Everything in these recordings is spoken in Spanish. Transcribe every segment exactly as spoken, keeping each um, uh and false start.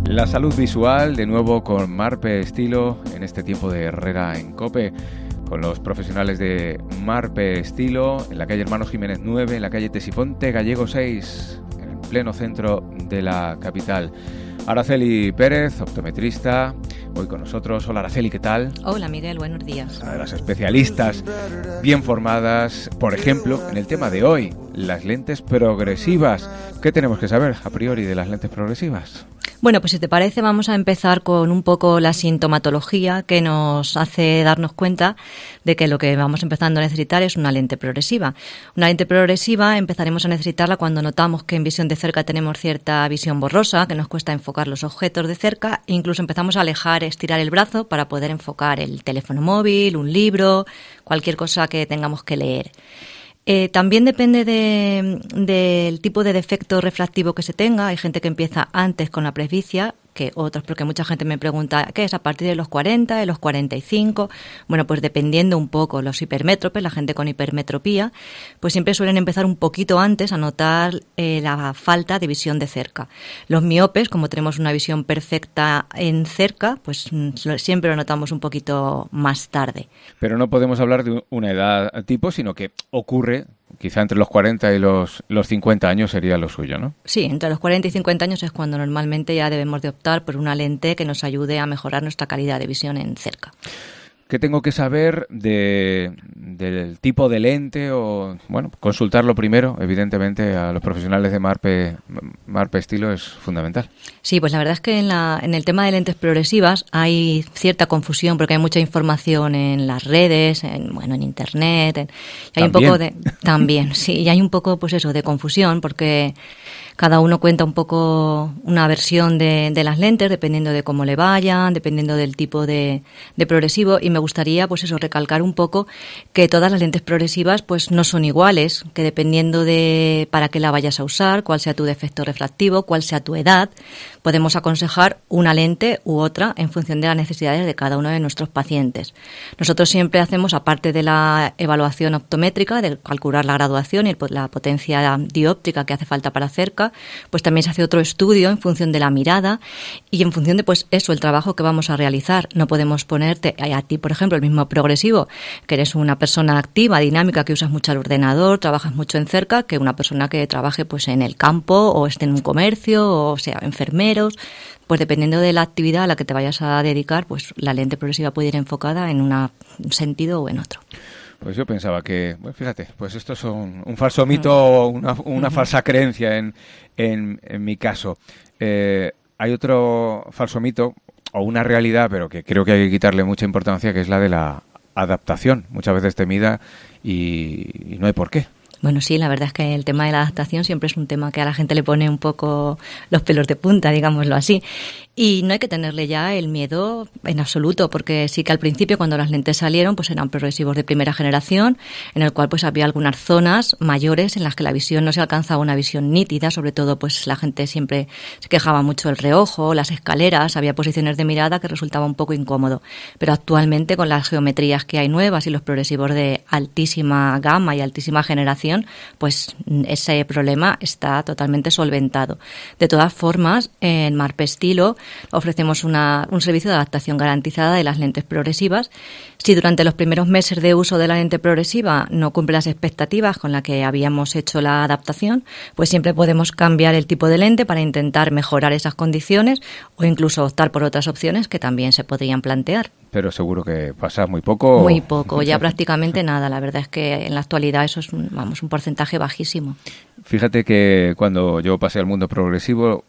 La salud visual, de nuevo con Marpe Estilo, en este tiempo de Herrera en COPE, con los profesionales de Marpe Estilo, en la calle Hermanos Jiménez nueve, en la calle Tesifonte Gallego seis, en el pleno centro de la capital. Araceli Pérez, optometrista, hoy con nosotros. Hola Araceli, ¿qué tal? Hola Miguel, buenos días. Una de las especialistas bien formadas, por ejemplo, en el tema de hoy, las lentes progresivas. ¿Qué tenemos que saber a priori de las lentes progresivas? Bueno, pues si te parece vamos a empezar con un poco la sintomatología que nos hace darnos cuenta de que lo que vamos empezando a necesitar es una lente progresiva. Una lente progresiva empezaremos a necesitarla cuando notamos que en visión de cerca tenemos cierta visión borrosa, que nos cuesta enfocar los objetos de cerca, e incluso empezamos a alejar, estirar el brazo para poder enfocar el teléfono móvil, un libro, cualquier cosa que tengamos que leer. Eh, también depende de, del tipo de defecto refractivo que se tenga. Hay gente que empieza antes con la presbicia que otros, porque mucha gente me pregunta ¿qué es? ¿A partir de los cuarenta, de los cuarenta y cinco? Bueno, pues dependiendo un poco. Los hipermétropes, la gente con hipermetropía, pues siempre suelen empezar un poquito antes a notar eh, la falta de visión de cerca. Los miopes, como tenemos una visión perfecta en cerca, pues siempre lo notamos un poquito más tarde. Pero no podemos hablar de una edad tipo, sino que ocurre quizá entre los cuarenta y los, los cincuenta años sería lo suyo, ¿no? Sí, entre los cuarenta y cincuenta años es cuando normalmente ya debemos de optar por una lente que nos ayude a mejorar nuestra calidad de visión en cerca. ¿Qué tengo que saber de, del tipo de lente? O bueno, consultarlo primero, evidentemente, a los profesionales de Marpe, Marpe Estilo es fundamental. Sí, pues la verdad es que en, la, en el tema de lentes progresivas hay cierta confusión porque hay mucha información en las redes, en, bueno, en internet. En, y hay un poco de también, sí, y hay un poco, pues eso, de confusión porque cada uno cuenta un poco una versión de, de las lentes, dependiendo de cómo le vayan, dependiendo del tipo de, de progresivo. Y me gustaría, pues eso, recalcar un poco que todas las lentes progresivas, pues no son iguales, que dependiendo de para qué la vayas a usar, cuál sea tu defecto refractivo, cuál sea tu edad, podemos aconsejar una lente u otra en función de las necesidades de cada uno de nuestros pacientes. Nosotros siempre hacemos, aparte de la evaluación optométrica, de calcular la graduación y la potencia dióptrica que hace falta para cerca, pues también se hace otro estudio en función de la mirada y en función de, pues eso, el trabajo que vamos a realizar. No podemos ponerte a ti, por ejemplo, el mismo progresivo, que eres una persona activa, dinámica, que usas mucho el ordenador, trabajas mucho en cerca, que una persona que trabaje pues en el campo o esté en un comercio o sea enfermeros. Pues dependiendo de la actividad a la que te vayas a dedicar, pues la lente progresiva puede ir enfocada en una, un sentido o en otro. Pues yo pensaba que, bueno, fíjate, pues esto es un, un falso mito o una, una uh-huh. falsa creencia en, en, en mi caso. Eh, hay otro falso mito o una realidad, pero que creo que hay que quitarle mucha importancia, que es la de la adaptación, muchas veces temida y, y no hay por qué. Bueno, sí, la verdad es que el tema de la adaptación siempre es un tema que a la gente le pone un poco los pelos de punta, digámoslo así. Y no hay que tenerle ya el miedo en absoluto, porque sí que al principio, cuando las lentes salieron, pues eran progresivos de primera generación, en el cual pues había algunas zonas mayores en las que la visión no se alcanzaba una visión nítida, sobre todo pues la gente siempre se quejaba mucho del reojo, las escaleras, había posiciones de mirada que resultaba un poco incómodo. Pero actualmente, con las geometrías que hay nuevas y los progresivos de altísima gama y altísima generación, pues ese problema está totalmente solventado. De todas formas, en Marpe Estilo ofrecemos una, un servicio de adaptación garantizada de las lentes progresivas. Si durante los primeros meses de uso de la lente progresiva no cumple las expectativas con las que habíamos hecho la adaptación, pues siempre podemos cambiar el tipo de lente para intentar mejorar esas condiciones o incluso optar por otras opciones que también se podrían plantear. Pero seguro que pasa muy poco. Muy poco, ya prácticamente nada. La verdad es que en la actualidad eso es, vamos, un porcentaje bajísimo. Fíjate que cuando yo pasé al mundo progresivo,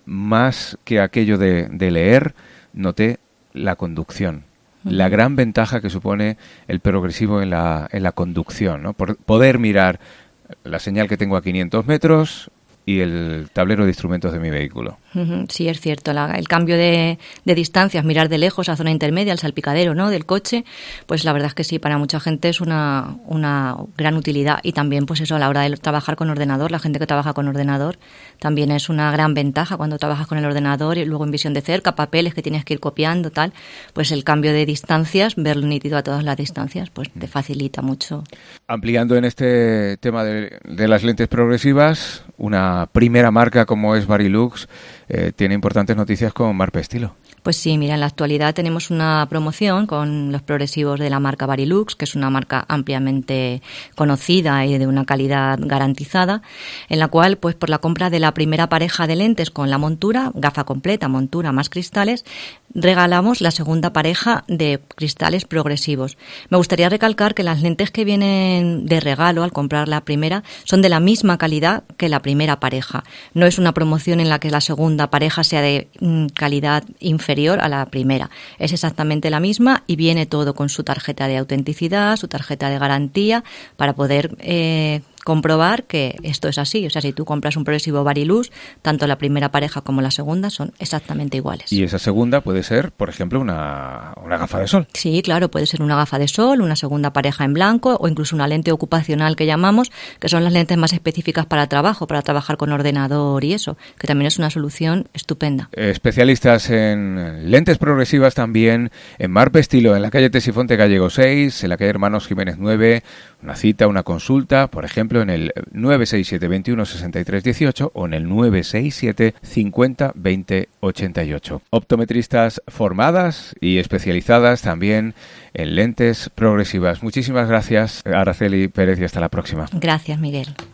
más que aquello de, de leer, noté la conducción. Uh-huh. La gran ventaja que supone el progresivo en la, en la conducción, ¿no? Por poder mirar la señal que tengo a quinientos metros y el tablero de instrumentos de mi vehículo. Sí, es cierto. La, el cambio de, de distancias, mirar de lejos a zona intermedia, al salpicadero, ¿no?, del coche, pues la verdad es que sí, para mucha gente es una, una gran utilidad. Y también, pues eso, a la hora de trabajar con ordenador, la gente que trabaja con ordenador, también es una gran ventaja cuando trabajas con el ordenador y luego en visión de cerca, papeles que tienes que ir copiando, tal, pues el cambio de distancias, verlo nítido a todas las distancias, pues te facilita mucho. Ampliando en este tema de, de las lentes progresivas, una una primera marca como es Varilux eh, tiene importantes noticias con Marpe Estilo. Pues sí, mira, en la actualidad tenemos una promoción con los progresivos de la marca Varilux, que es una marca ampliamente conocida y de una calidad garantizada, en la cual, pues por la compra de la primera pareja de lentes con la montura, gafa completa, montura más cristales, regalamos la segunda pareja de cristales progresivos. Me gustaría recalcar que las lentes que vienen de regalo al comprar la primera son de la misma calidad que la primera pareja. No es una promoción en la que la segunda pareja sea de mm, calidad inferior a la primera. Es exactamente la misma y viene todo con su tarjeta de autenticidad, su tarjeta de garantía, para poder eh, comprobar que esto es así. O sea, si tú compras un progresivo Varilux, tanto la primera pareja como la segunda son exactamente iguales. Y esa segunda puede ser, por ejemplo, una, una gafa de sol. Sí, claro, puede ser una gafa de sol, una segunda pareja en blanco o incluso una lente ocupacional que llamamos, que son las lentes más específicas para trabajo, para trabajar con ordenador y eso, que también es una solución estupenda. Especialistas en lentes progresivas también en Marpe Estilo, en la calle Tesifonte Gallego seis, en la calle Hermanos Jiménez nueve, una cita, una consulta, por ejemplo, en el nueve seis siete, veintiuno, sesenta y tres, dieciocho o en el nueve seis siete, cincuenta, veinte, ochenta y ocho. Optometristas formadas y especializadas también en lentes progresivas. Muchísimas gracias, Araceli Pérez, y hasta la próxima. Gracias, Miguel.